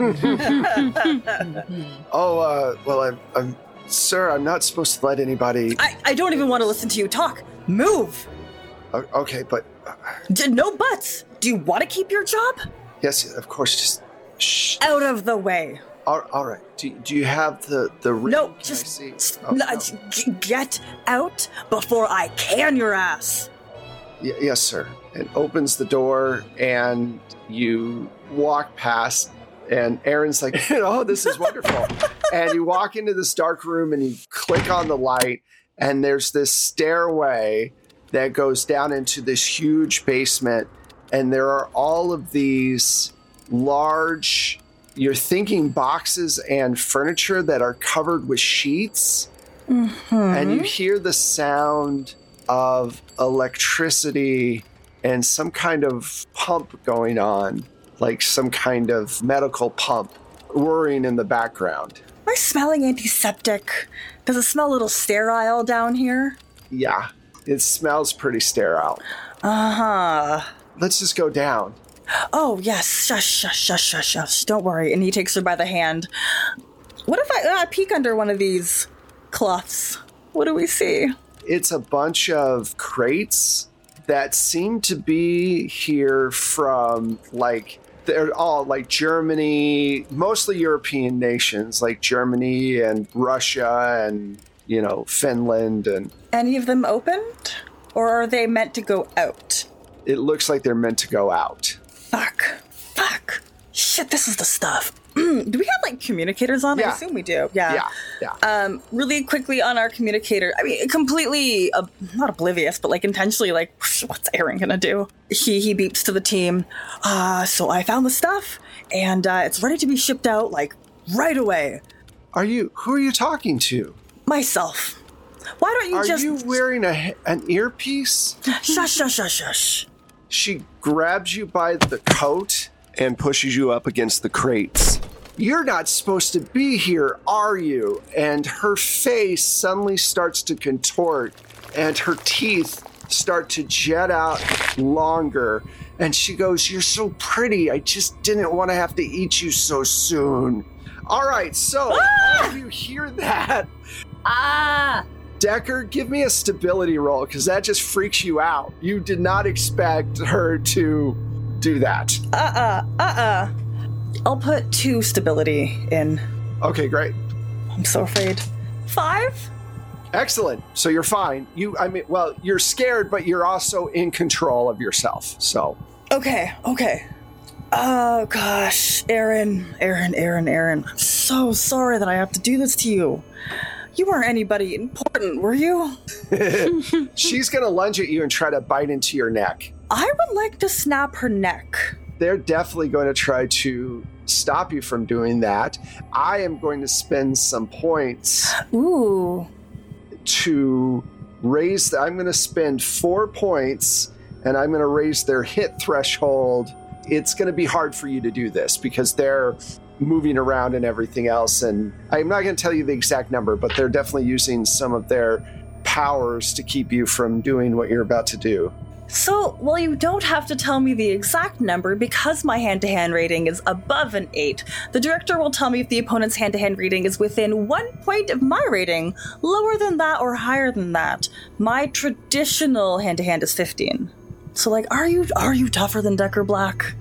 Oh, uh, well, I'm, I'm, sir, I'm not supposed to let anybody. I, I don't even want to listen to you talk. Move! O- Okay, but uh, D- no buts! Do you want to keep your job? yes, of course. Just shh. Out of the way. All, all right. Do, do you have the the ring? No, Can I just see? s- Oh, no, no. j- g- get out before I can your ass. Y- yes, sir. And opens the door, and you walk past, and Aaron's like, "Oh, this is wonderful." And you walk into this dark room, and you click on the light, and there's this stairway that goes down into this huge basement, and there are all of these large. You're thinking boxes and furniture that are covered with sheets, and you hear the sound of electricity and some kind of pump going on, like some kind of medical pump whirring in the background. Am I smelling antiseptic? Does it smell a little sterile down here? Yeah, it smells pretty sterile. Uh-huh. Let's just go down. Oh, yes. Shush, shush, shush, shush, shush. Don't worry. And he takes her by the hand. What if I uh, peek under one of these cloths? What do we see? It's a bunch of crates that seem to be here from, like, they're all like Germany, mostly European nations, like Germany and Russia and, you know, Finland. And Any of them opened? Or are they meant to go out? it looks like they're meant to go out. Fuck. Fuck. Shit, this is the stuff. Do we have, like, communicators on? I Yeah. assume we do. Yeah. Yeah, yeah. Um, really quickly on our communicator, I mean, completely, uh, not oblivious, but, like, intentionally, like, what's Aaron gonna do? He he beeps to the team. Uh, so I found the stuff, and uh, it's ready to be shipped out, like, right away. Are you, who are you talking to? Myself. Why don't you Are just... you wearing a, an earpiece? Shush, shush, shush, shush. She grabs you by the coat and pushes you up against the crates. You're not supposed to be here, are you? And her face suddenly starts to contort, and her teeth start to jet out longer. And she goes, "You're so pretty. I just didn't want to have to eat you so soon." All right, so all of you hear that. Ah! Decker, give me a stability roll, because that just freaks you out. You did not expect her to do that. Uh-uh, uh-uh. I'll put two stability in. Okay, great. I'm so afraid. Five? Excellent. So you're fine. You, I mean, well, you're scared, but you're also in control of yourself, so. Okay, okay. Oh, gosh. Aaron, Aaron, Aaron, Aaron. I'm so sorry that I have to do this to you. You weren't anybody important, were you? She's going to lunge at you and try to bite into your neck. I would like to snap her neck. They're definitely going to try to stop you from doing that. I am going to spend some points. Ooh. To raise, the, I'm going to spend four points and I'm going to raise their hit threshold. It's going to be hard for you to do this because they're moving around and everything else. And I'm not going to tell you the exact number, but they're definitely using some of their powers to keep you from doing what you're about to do. So, well, you don't have to tell me the exact number because my hand-to-hand rating is above an eight. The director will tell me if the opponent's hand-to-hand rating is within one point of my rating, lower than that or higher than that. My traditional hand-to-hand is fifteen. So, like, are you are you tougher than Decker Black?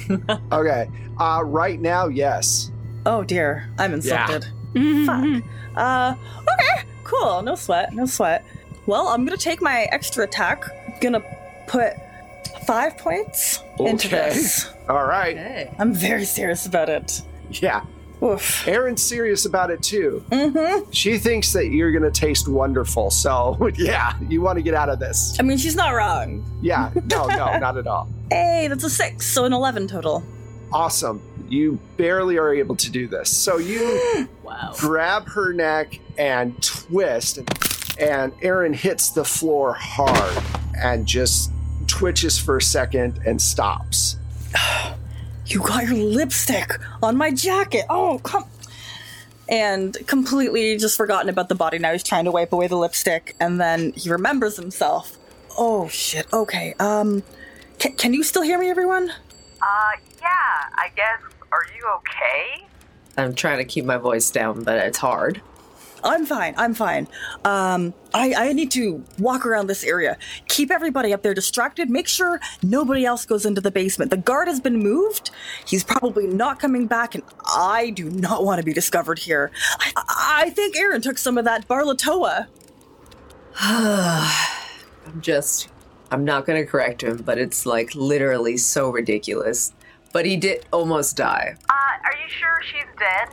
Okay. Uh, right now, yes. Oh dear, I'm insulted. Yeah. Fuck. Uh, okay, cool. No sweat, no sweat. Well, I'm gonna take my extra attack. I'm gonna put five points into Okay. this. All right. Okay. I'm very serious about it. Yeah. Oof. Erin's serious about it too. Mm-hmm. She thinks that you're going to taste wonderful. So, yeah, you want to get out of this. I mean, she's not wrong. Yeah. No, no, not at all. Hey, that's a six, so an eleven total. Awesome. You barely are able to do this. So you Wow. grab her neck and twist, and Erin hits the floor hard and just twitches for a second and stops. You got your lipstick on my jacket. Oh, come. And completely just forgotten about the body. Now he's trying to wipe away the lipstick, and then he remembers himself. Oh, shit. Okay. Um, can, can you still hear me, everyone? Uh, yeah, I guess. Are you okay? I'm trying to keep my voice down, but it's hard. I'm fine. I'm fine. Um, I, I need to walk around this area. Keep everybody up there distracted. Make sure nobody else goes into the basement. The guard has been moved. He's probably not coming back, and I do not want to be discovered here. I, I think Aaron took some of that Barlatoa. I'm just, I'm not going to correct him, but it's like literally so ridiculous. But he did almost die. Uh, are you sure she's dead?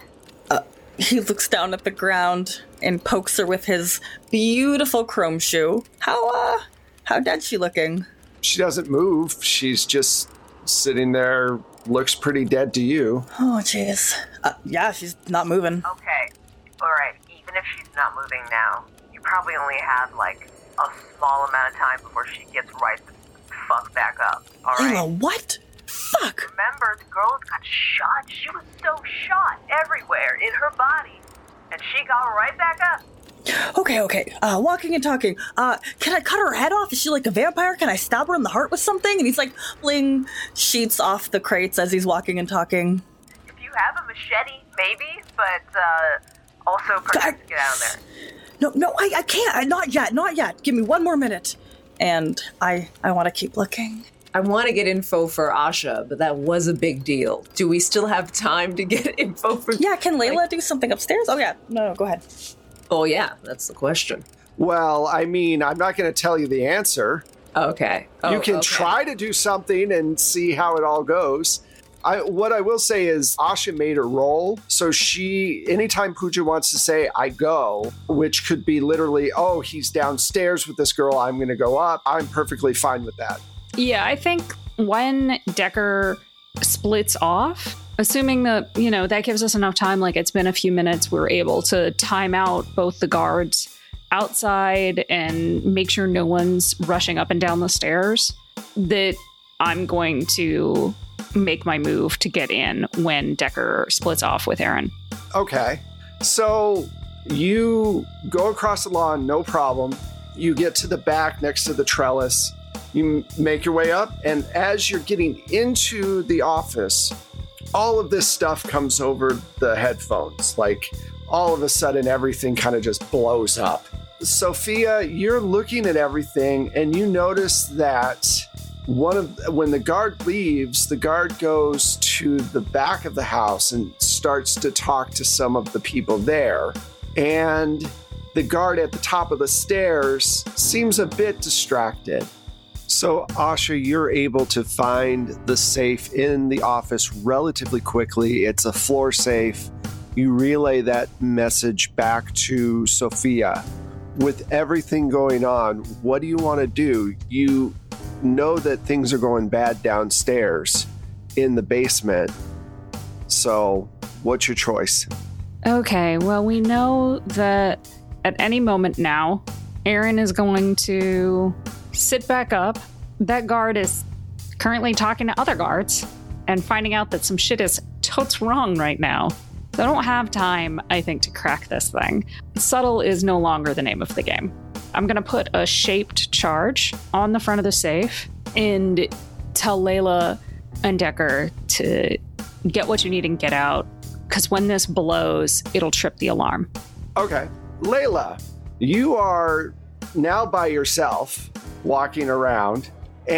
He looks down at the ground and pokes her with his beautiful chrome shoe. How, uh, how dead she looking? She doesn't move. She's just sitting there, looks pretty dead to you. Oh, jeez. Uh, yeah, she's not moving. Okay. Alright, even if she's not moving now, you probably only have, like, a small amount of time before she gets right the fuck back up. Alright? Layla, what? Fuck! Remember, the girl got shot. She was so shot everywhere in her body. And she got right back up. Okay, okay. Uh, walking and talking. Uh, can I cut her head off? Is she like a vampire? Can I stab her in the heart with something? And he's like pulling sheets off the crates as he's walking and talking. If you have a machete, maybe, but uh, also protect to get out of there. No, no, I, I can't. I, not yet, not yet. Give me one more minute. And I, I want to keep looking. I want to get info for Asha, but that was a big deal. Do we still have time to get info for... Yeah, can Layla like- do something upstairs? Oh, yeah. No, no, go ahead. Oh, yeah, that's the question. Well, I mean, I'm not going to tell you the answer. Okay. Oh, you can okay. try to do something and see how it all goes. I, what I will say is Asha made her roll. So she, anytime Pooja wants to say, I go, which could be literally, oh, he's downstairs with this girl, I'm going to go up. I'm perfectly fine with that. Yeah, I think when Decker splits off, assuming that, you know, that gives us enough time, like it's been a few minutes, we're able to time out both the guards outside and make sure no one's rushing up and down the stairs, that I'm going to make my move to get in when Decker splits off with Aaron. Okay. So you go across the lawn, no problem. You get to the back next to the trellis. You make your way up, and as you're getting into the office, all of this stuff comes over the headphones. Like, all of a sudden, everything kind of just blows up. Sophia, you're looking at everything and you notice that one of when the guard leaves, the guard goes to the back of the house and starts to talk to some of the people there. And the guard at the top of the stairs seems a bit distracted. So, Asha, you're able to find the safe in the office relatively quickly. It's a floor safe. You relay that message back to Sophia. With everything going on, what do you want to do? You know that things are going bad downstairs in the basement. So, what's your choice? Okay, well, we know that at any moment now, Aaron is going to sit back up. That guard is currently talking to other guards and finding out that some shit is totes wrong right now. So I don't have time, I think, to crack this thing. Subtle is no longer the name of the game. I'm going to put a shaped charge on the front of the safe and tell Layla and Decker to get what you need and get out. Because when this blows, it'll trip the alarm. Okay. Layla, you are now by yourself walking around,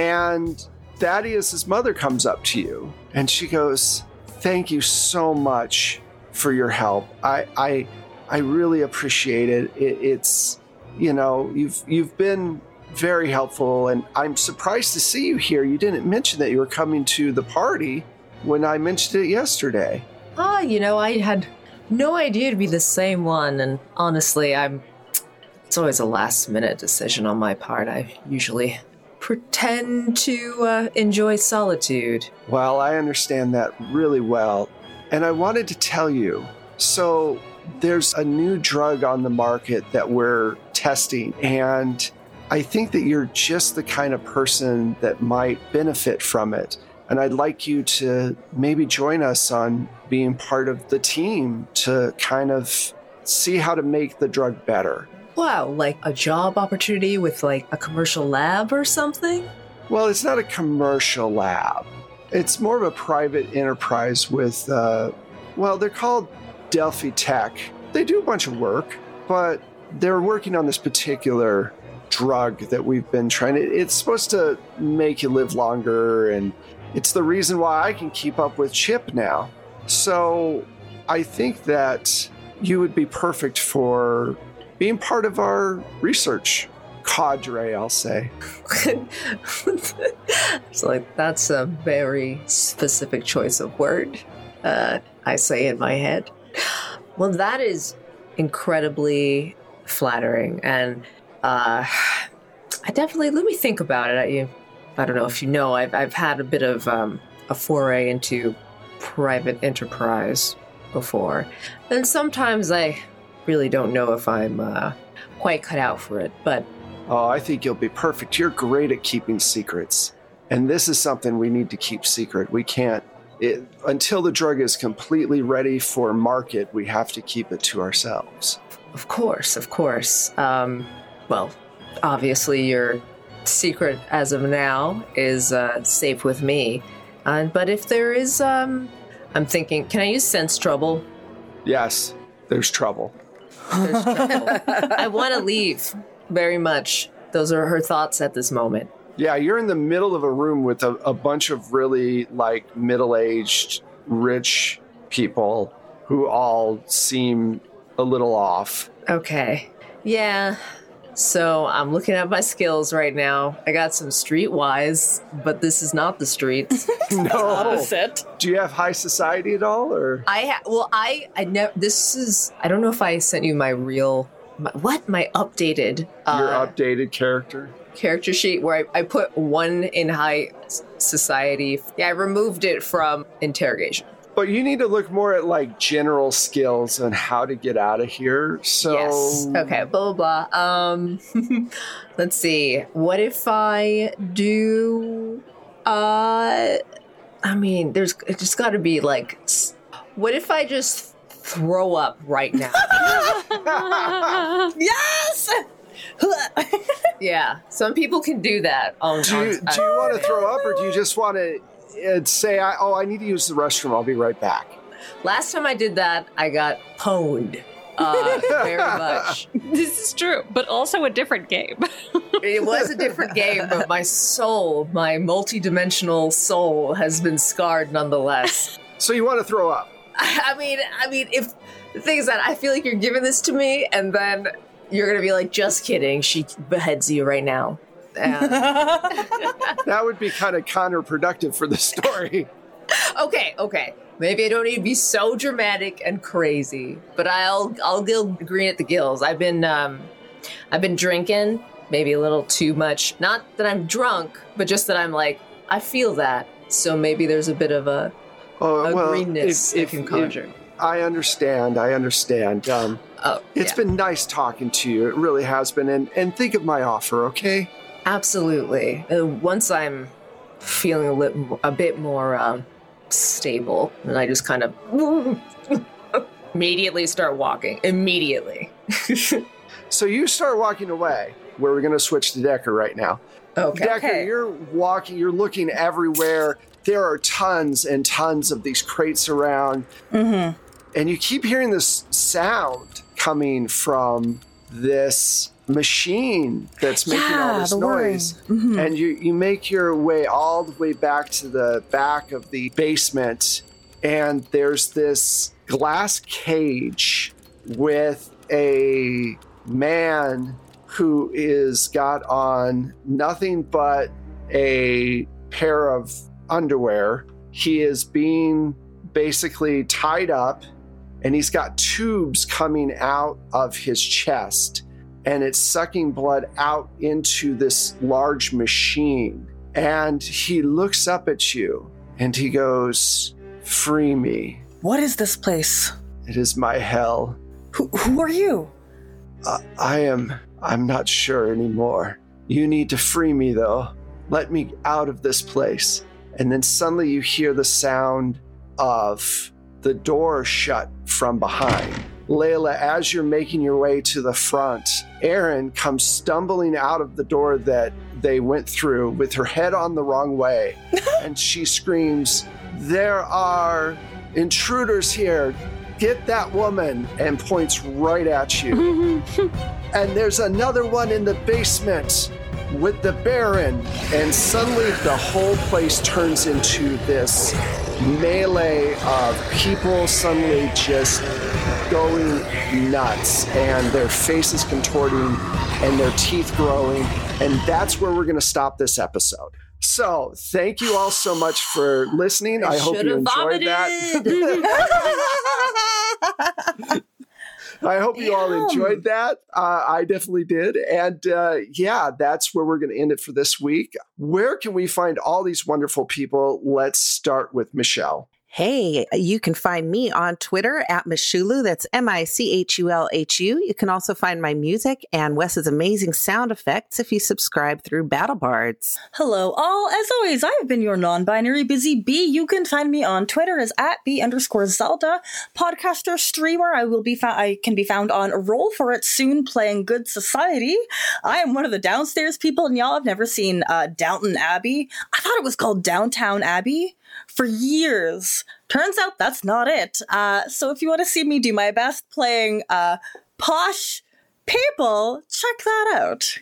and Thaddeus' mother comes up to you and she goes, "Thank you so much for your help. I I I really appreciate it. it. It's, you know, you've you've been very helpful, and I'm surprised to see you here. You didn't mention that you were coming to the party when I mentioned it yesterday." Ah, you know, I had no idea it'd be the same one, and honestly, I'm... It's always a last-minute decision on my part. I usually pretend to uh, enjoy solitude. Well, I understand that really well, and I wanted to tell you, so there's a new drug on the market that we're testing, and I think that you're just the kind of person that might benefit from it. And I'd like you to maybe join us on being part of the team to kind of see how to make the drug better. Wow, like a job opportunity with like a commercial lab or something? Well, it's not a commercial lab. It's more of a private enterprise with, uh, well, they're called Delphi Tech. They do a bunch of work, but they're working on this particular drug that we've been trying to... It's supposed to make you live longer, and it's the reason why I can keep up with Chip now. So I think that you would be perfect for being part of our research cadre, I'll say. It's like, that's a very specific choice of word, uh, I say in my head. Well, that is incredibly flattering, and uh, I definitely, let me think about it. I, I don't know if you know, I've, I've had a bit of um, a foray into private enterprise before, and sometimes I really don't know if I'm uh, quite cut out for it, but... Oh, I think you'll be perfect. You're great at keeping secrets, and this is something we need to keep secret. We can't... It, until the drug is completely ready for market, we have to keep it to ourselves. Of course, of course. Um, well, obviously your secret as of now is uh, safe with me. Uh, but if there is, um, I'm thinking, can I use sense trouble? Yes, there's trouble. There's trouble. I want to leave very much. Those are her thoughts at this moment. Yeah, you're in the middle of a room with a, a bunch of really, like, middle-aged, rich people who all seem a little off. Okay. Yeah. So I'm looking at my skills right now. I got some streetwise, but this is not the streets. No. Opposite. Do you have high society at all, or? I ha- well, I I never. This is. I don't know if I sent you my real. My, what my updated. Uh, Your updated character? Character sheet where I, I put one in high society. Yeah, I removed it from interrogation. But you need to look more at like general skills and how to get out of here. So yes. Okay. Blah blah blah. Um, let's see. What if I do? Uh, I mean, there's it's just got to be like. What if I just throw up right now? Yes. Yeah, some people can do that. On, do you, on, do you want to throw up, or do you just want to uh, say, I, "Oh, I need to use the restroom. I'll be right back"? Last time I did that, I got pwned. uh, very much. This is true, but also a different game. It was a different game, but my soul, my multi-dimensional soul, has been scarred nonetheless. So you want to throw up? I mean, I mean, if the thing is that I feel like you're giving this to me, and then you're gonna be like, "Just kidding, she beheads you right now." And... That would be kind of counterproductive for the story. Okay, okay. Maybe I don't need to be so dramatic and crazy, but I'll I'll go green at the gills. I've been um, I've been drinking, maybe a little too much. Not that I'm drunk, but just that I'm like I feel that. So maybe there's a bit of a, Oh, a well, greenness if, I if, can conjure. if- I understand. I understand. Um, oh, it's yeah. been nice talking to you. It really has been. And, and think of my offer, okay? Absolutely. Uh, once I'm feeling a, lit- a bit more um, stable, and I just kind of immediately start walking. Immediately. So you start walking away. Where we're going to switch to Decker right now. Okay. Decker, Okay. you're walking, you're looking everywhere. There are tons and tons of these crates around. Mm-hmm. And you keep hearing this sound coming from this machine that's making all Yeah, this the whirring. noise. Mhm. And you, you make your way all the way back to the back of the basement. And there's this glass cage with a man who is got on nothing but a pair of underwear. He is being basically tied up, and he's got tubes coming out of his chest, and it's sucking blood out into this large machine. And he looks up at you and he goes, "Free me. What is this place? It is my hell. Who, who are you? Uh, I am, I'm not sure anymore. You need to free me though. Let me out of this place." And then suddenly you hear the sound of the door shut from behind. Layla, as you're making your way to the front, Erin comes stumbling out of the door that they went through with her head on the wrong way. And she screams, "There are intruders here. Get that woman," and points right at you. "And there's another one in the basement with the Baron." And suddenly the whole place turns into this melee of people suddenly just going nuts, and their faces contorting and their teeth growing. And that's where we're going to stop this episode. So thank you all so much for listening. I, I hope you enjoyed that. I hope you all enjoyed that. Uh, I definitely did. And uh, yeah, that's where we're going to end it for this week. Where can we find all these wonderful people? Let's start with Michelle. Hey, you can find me on Twitter at Michulu. That's M I C H U L H U. You can also find my music and Wes's amazing sound effects if you subscribe through BattleBards. Hello, all. As always, I've been your non-binary busy bee. You can find me on Twitter as at b underscore Zelda. Podcaster, streamer. I will be found. I can be found on Roll for It soon, playing Good Society. I am one of the downstairs people, and y'all have never seen uh, Downton Abbey. I thought it was called Downtown Abbey for years. Turns out that's not it. Uh, so if you want to see me do my best playing uh, posh people, check that out.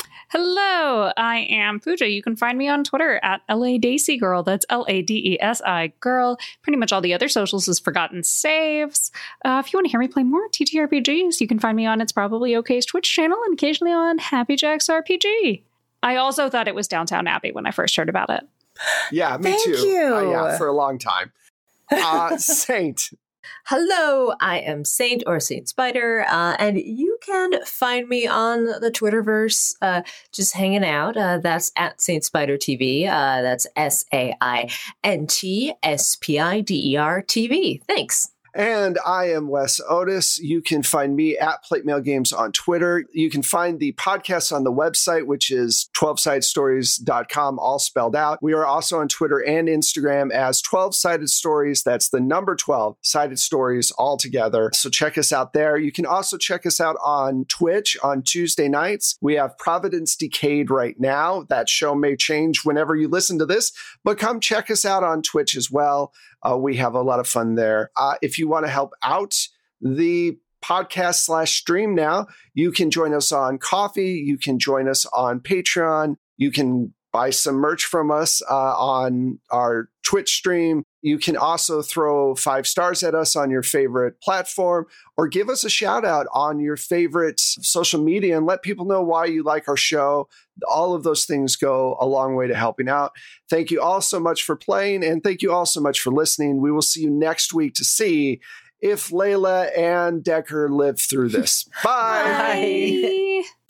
Hello, I am Pooja. You can find me on Twitter at L A Desi Girl. That's L A D E S I Girl. Pretty much all the other socials is Forgotten Saves. Uh, if you want to hear me play more T T R P Gs, you can find me on It's Probably OK's Twitch channel and occasionally on Happy Jacks R P G. I also thought it was Downtown Abbey when I first heard about it. Yeah, me Thank too. you. Uh, yeah, for a long time. Uh, Saint. Hello, I am Saint or Saint Spider, uh, and you can find me on the Twitterverse, uh, just hanging out. Uh, that's at Saint Spider T V. Uh, that's S A I N T S P I D E R T V. Thanks. And I am Wes Otis. You can find me at Plate Mail Games on Twitter. You can find the podcast on the website, which is twelve sided stories dot com, all spelled out. We are also on Twitter and Instagram as twelve sided stories. That's the number twelve sided stories all together. So check us out there. You can also check us out on Twitch on Tuesday nights. We have Providence Decayed right now. That show may change whenever you listen to this, but come check us out on Twitch as well. Uh, we have a lot of fun there. Uh, if you want to help out the podcast slash stream now. You can join us on Coffee. You can join us on Patreon. You can buy some merch from us uh, on our Twitch stream. You can also throw five stars at us on your favorite platform or give us a shout out on your favorite social media and let people know why you like our show. All of those things go a long way to helping out. Thank you all so much for playing, and thank you all so much for listening. We will see you next week to see if Layla and Decker live through this. Bye. Bye.